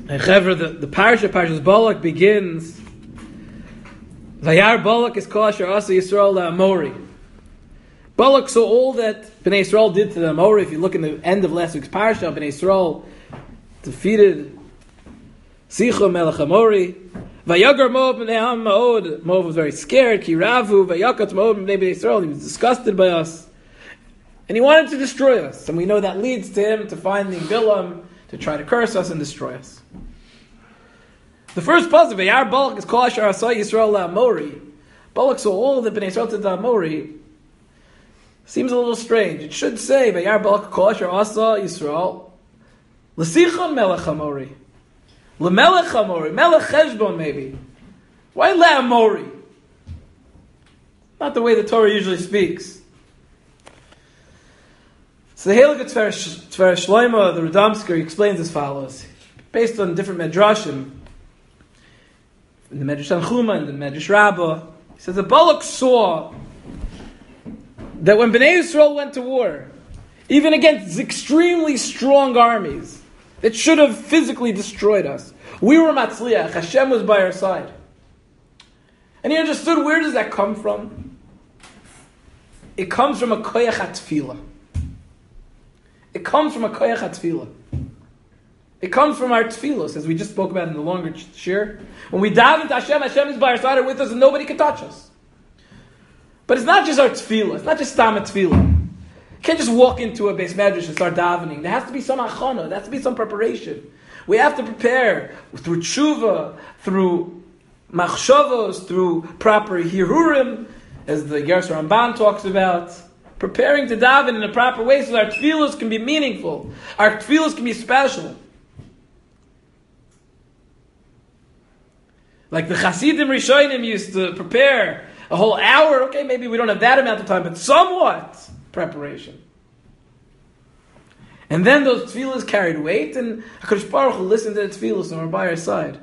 And Chevra, the Parashas Balak begins, Vayar Balak is called Asher Asa Yisrael LaAmori. Balak saw all that Bnei Yisrael did to the Amori. If you look in the end of last week's Parashah, Bnei Yisrael defeated Sichon Melech Amori. Vayagar Moab Bnei Am Ma'od. Moab was very scared. Kiravu Vayakat Moab Bnei Yisrael. He was disgusted by us. And he wanted to destroy us. And we know that leads to him to finding Bilam to try to curse us and destroy us. The first pasuk, Vayar Balak is called Asher Asa Yisrael LaAmori. Balak saw all that Bnei Yisrael did to Amori. Seems a little strange. It should say, Vayar Balak kol asher asa Yisrael l'sichon melech Amori. L'melech Amori. Melech Cheshbon maybe. Why LaAmori? Not the way the Torah usually speaks. So the Heilige Tver Shlomo, the Radomsker, he explains as follows. Based on different medrashim, in the Medrash Tanchuma and the Medrash Rabbah, he says that Balak saw that when Bnei Yisrael went to war, even against extremely strong armies that should have physically destroyed us, we were Matzliach, Hashem was by our side. And he understood, where does that come from? It comes from a koyach hatfilah. It comes from a koyach hatfilah. It comes from our tefillos, as we just spoke about in the longer shir. When we daven to Hashem, Hashem is by our side and with us, and nobody can touch us. But it's not just our tefillah. It's not just stam tefillah. You can't just walk into a base medrash and start davening. There has to be some achana. There has to be some preparation. We have to prepare through tshuva, through machshavos, through proper hirurim, as the Gersh Ramban talks about. Preparing to daven in a proper way so that our tefillos can be meaningful. Our tefillos can be special. Like the Chasidim Rishonim used to prepare a whole hour. Okay, maybe we don't have that amount of time, but somewhat preparation. And then those tefillos carried weight, and HaKadosh Baruch Hu listened to the tefillos and were by our side.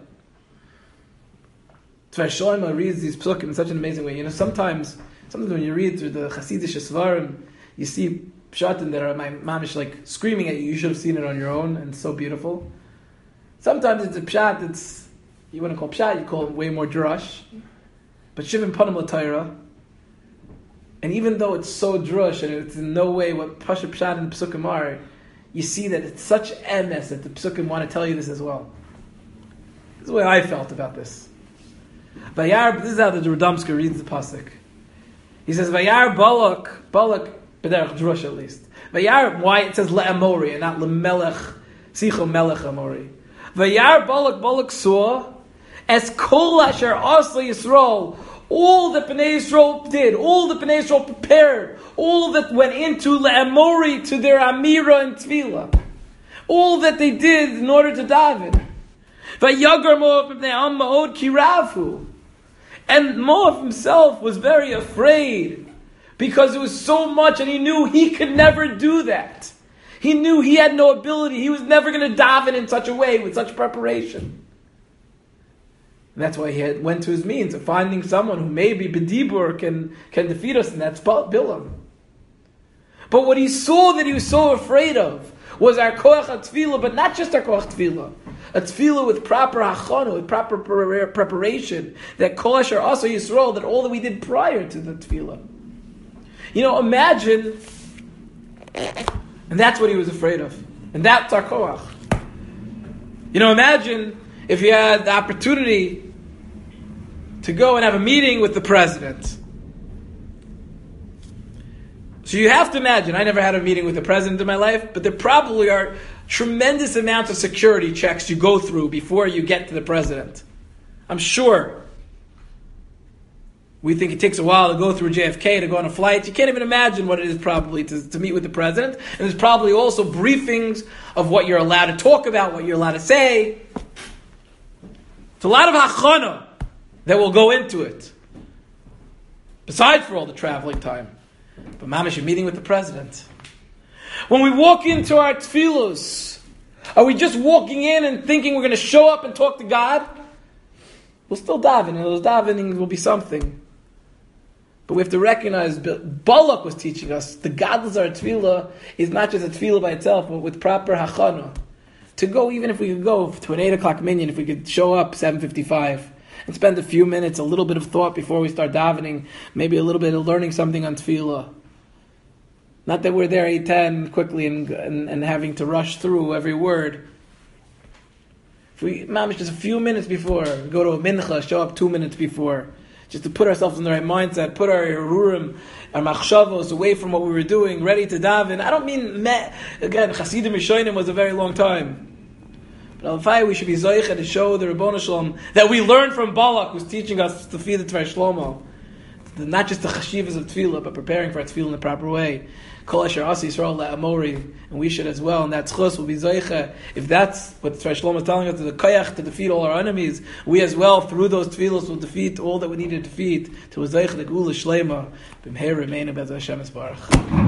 Tver Shlomo reads these psukim in such an amazing way. You know, sometimes when you read through the Hasidic Svarim, you see pshatim that are my mamish like screaming at you. You should have seen it on your own, and it's so beautiful. Sometimes it's a pshat you wouldn't call pshat, you call it way more drush. But Shivim Panim L'Torah, and even though it's so drush and it's in no way what Pasha Pshat and the Psukim are, you see that it's such emes that the Psukim want to tell you this as well. This is the way I felt about this. Vayar, this is how the Radomsker reads the pasuk. He says, Vayar Balak, b'derech drush at least. Vayar, why it says LaAmori and not LaMelech, Sichon Melech Amori. Vayar Balak saw, as kol asher asa Yisrael, all that Bnei Yisrael did, all that Bnei Yisrael prepared, all that went into LaAmori, to their Amira and Tefillah, all that they did in order to daven. Vayagar Moab Bnei Am Ma'od Kiravu. And Moab himself was very afraid because it was so much, and he knew he could never do that. He knew he had no ability. He was never going to daven in such a way, with such preparation. And that's why he went to his means of finding someone who maybe B'dibur can defeat us, and that's Bilam. But what he saw that he was so afraid of was our koach tefillah, but not just our koach tefillah. A tefillah with proper hachana, with proper preparation. That kol asher asa Yisrael, that all that we did prior to the tefillah. You know, imagine, and that's what he was afraid of. And that's our koach. You know, imagine if you had the opportunity to go and have a meeting with the president. So you have to imagine, I never had a meeting with the president in my life, but there probably are tremendous amounts of security checks you go through before you get to the president. I'm sure. We think it takes a while to go through JFK, to go on a flight. You can't even imagine what it is probably to meet with the president. And there's probably also briefings of what you're allowed to talk about, what you're allowed to say. It's a lot of hachana that will go into it. Besides for all the traveling time. But mamash, you're meeting with the president. When we walk into our tefillos, are we just walking in and thinking we're going to show up and talk to God? We'll still daven, and those davenings will be something. But we have to recognize, Balak was teaching us, the godless our tefillah is not just a tefillah by itself, but with proper hachana. to go, even if we could go to an 8 o'clock minyan, if we could show up 7:55 and spend a few minutes, a little bit of thought before we start davening, maybe a little bit of learning something on tefillah. Not that we're there 8:10 quickly and having to rush through every word. If we, just a few minutes before, go to a mincha, show up 2 minutes before, just to put ourselves in the right mindset, put our hirurim, our machshavos away from what we were doing, ready to daven. I don't mean, again, Chasidim Rishonim was a very long time. But al we should be zoicha to show the Ribono Shalom that we learned from Balak, who's teaching us to feed the Tvar Shlomo. Not just the chashivas of tefillah, but preparing for tefillah in the proper way. Kol asher asi Yisrael le'amori, and we should as well. And that tzchus will be zoicha. If that's what Tvar Shlomo is telling us, the koyach to defeat all our enemies, we as well through those tefillos will defeat all that we need to defeat. To zoicha the gula shlema. B'mheir remeinu b'ez Hashem esbarach.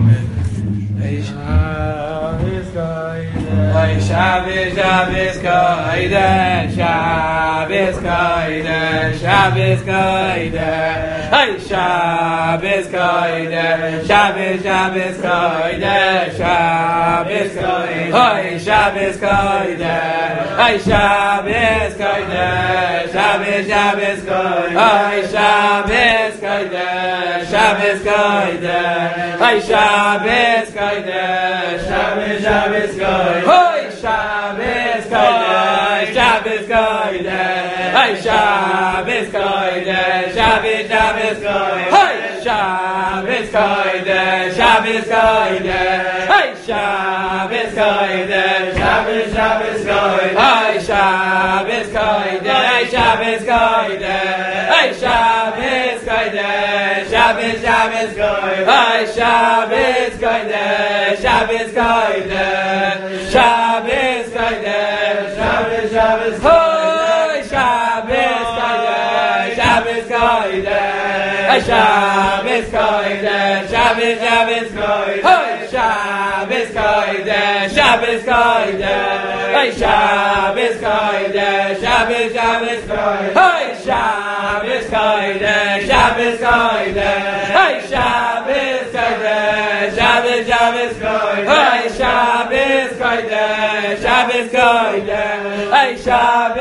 Shabbos, Shabbos, Kodesh, Shabbos, Kodesh, Shabbos, Kodesh, Hey, Shabbos, Kodesh, Shabbos, Shabbos, Kodesh, Shabbos, Kodesh, Hey, Shabbos, Kodesh, Hey, Shabbos, Kodesh, Shabbos, Shabbos, Kodesh, Hey, Shabbos, Kodesh, Shabbos, Kodesh, Hey, Shabbos, Kodesh, Shabbos, Shabbos, Kodesh, Hey, Shabbos, Kodesh, Shabbos, Kodesh, Hey, Shabbos, Kodesh, Shabbos, Shabbos, Kodesh, Hey, Shabbos, Kodesh, Shabbos, Kodesh, Hey, Shabbos, Kodesh, Shabbos, Shabbos, Kodesh, Hey, Shabbos, Kodesh, Shabbos, Kodesh, Hey, Shabbos, Kodesh, Shabbos, Shabbos, Kodesh, Hey, Shabbos, Kodesh, Shabbos, Kodesh, Shabbos, Kodesh, Shabbos, Shabbos, Hey, Shabbos, Kodesh, Shabbos, Kodesh, Hey, Shabbos, Kodesh, Shabbos, Shabbos, Kodesh, Hey, Shabbos, Kodesh, Shabbos, Kodesh, Hey, Shabbos, Kodesh, Shabbos, Shabbos, Kodesh, Hey, Shabbos, Kodesh, Shabbos, Kodesh, Hey, Shabbos, Kodesh, Shabbos, Shabbos, Kodesh, Hey, Shabbos, Kodesh, Shabbos, Kodesh, Hey, Shabbos.